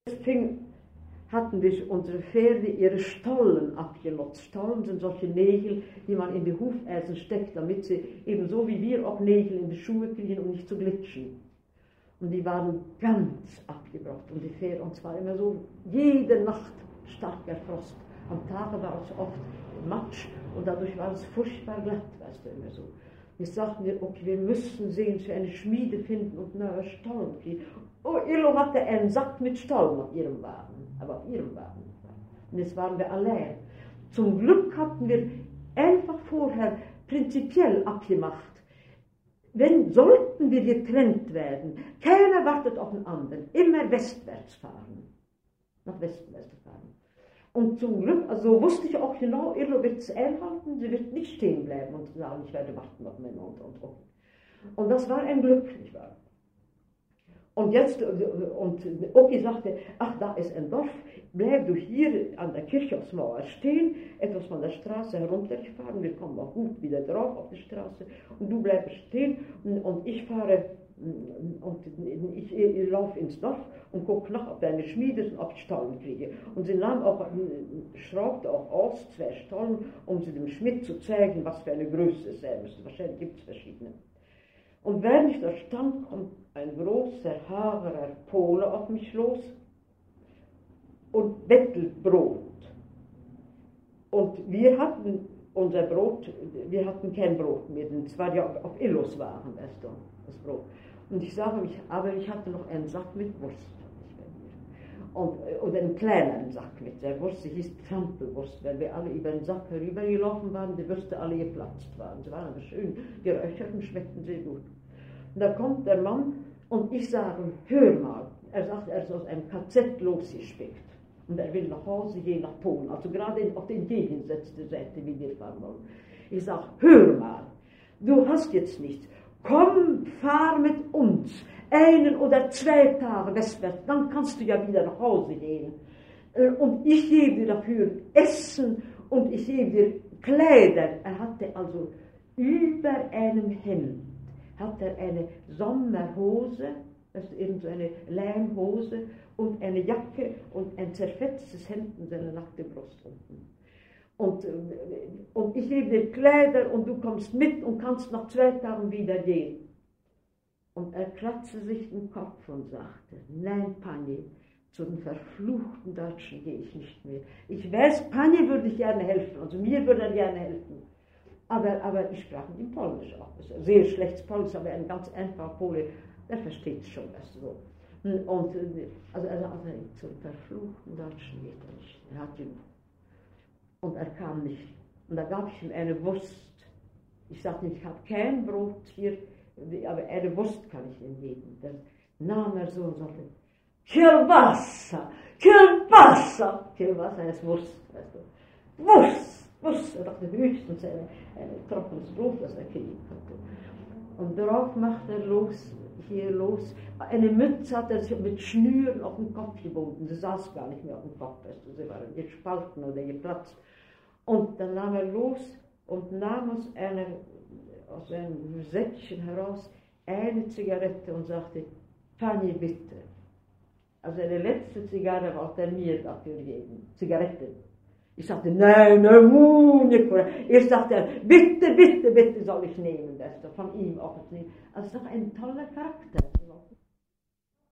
hatten wir unsere Pferde ihre Stollen abgenutzt. Stollen sind solche Nägel, die man in die Hufeisen steckt, damit sie ebenso wie wir auch Nägel in die Schuhe kriegen, um nicht zu glitschen. Und die waren ganz abgebraucht. Und die Pferde, und zwar immer so, jede Nacht starker Frost. Am Tage war es oft Matsch und dadurch war es furchtbar glatt, weißt du, immer so. Jetzt sagten wir, okay, wir müssen sehen, dass wir eine Schmiede finden und neue Stollen kriegen. Oh, Illo hatte einen Sack mit Stollen auf ihrem Wagen, aber auf ihrem Wagen. Und jetzt waren wir allein. Zum Glück hatten wir einfach vorher prinzipiell abgemacht, sollten wir getrennt werden, keiner wartet auf den anderen, immer westwärts fahren, nach Westen fahren. Und zum Glück, also wusste ich auch genau, Irlo wird es einhalten, sie wird nicht stehen bleiben und sagen, ich werde warten auf meine und. Und das war ein Glück, nicht wahr? Und jetzt, und Oki sagte, ach, da ist ein Dorf, bleib du hier an der Kirchhofsmauer stehen, etwas von der Straße heruntergefahren, wir kommen auch gut wieder drauf auf die Straße, und du bleibst stehen, und ich fahre, und ich laufe ins Dorf und gucke nach, ob deine Schmiede sind, ob ich Stollen kriege. Und sie schraubte auch aus 2 Stollen, um sie dem Schmied zu zeigen, was für eine Größe es sein müsste. Wahrscheinlich gibt es verschiedene. Und während ich da stand, kommt ein großer, hagerer Pole auf mich los und bettelt Brot. Und wir hatten unser Brot, wir hatten kein Brot mehr, denn es war ja auf Illos Waren, weißt du, das Brot. Und ich sage, aber ich hatte noch einen Sack mit Wurst. Und einen kleinen Sack mit der Wurst, die hieß Trampelwurst, weil wir alle über den Sack herübergelaufen waren, die Würste alle geplatzt waren. Sie waren aber schön geräuchert und schmeckten sehr gut. Und da kommt der Mann und ich sage, hör mal, er sagt, er ist aus einem KZ losgespickt. Und er will nach Hause gehen, nach Polen, also gerade auf die entgegengesetzte Seite, wie wir fahren wollen. Ich sage, hör mal, du hast jetzt nichts. Komm, fahr mit uns 1 oder 2 Tage westwärts, dann kannst du ja wieder nach Hause gehen. Und ich gebe dir dafür Essen und ich gebe dir Kleider. Er hatte also über einem Hemd, hat er eine Sommerhose, also irgend so eine Leimhose und eine Jacke und ein zerfetztes Hemd in seiner nackten Brust unten. Und ich gebe dir Kleider und du kommst mit und kannst nach 2 Tagen wieder gehen. Und er kratzte sich den Kopf und sagte, nein, Pani, zu den verfluchten Deutschen gehe ich nicht mehr. Ich weiß, Pani würde ich gerne helfen, also mir würde er gerne helfen. Aber ich sprach mit ihm Polnisch auch. Sehr schlechtes Polnisch, aber ein ganz einfacher Pole, der versteht es schon, weißt du so. Und also zu den verfluchten Deutschen geht er nicht. Er hat ihn. Und er kam nicht. Und da gab ich ihm eine Wurst. Ich sagte, ich habe kein Brot hier, aber eine Wurst kann ich ihm geben. Dann nahm er so und sagte, Kielbasa, Kielbasa. Kielbasa ist Wurst, weißt du. Wurst. Er dachte höchstens ein trockenes Brot, das er kriegen konnte. Und darauf macht er los. Eine Mütze hat er sich mit Schnüren auf den Kopf gebunden. Sie saß gar nicht mehr auf dem Kopf, weißt du, sie waren gespalten oder geplatzt. Und dann nahm er los und nahm aus einem Säckchen heraus eine Zigarette und sagte, Pani, bitte. Also eine letzte Zigarre wollte er mir dafür geben. Zigarette. Ich sagte, nein, Nikola. Erst sagte er, bitte soll ich nehmen, das von ihm auch nehmen. Also doch ein toller Charakter.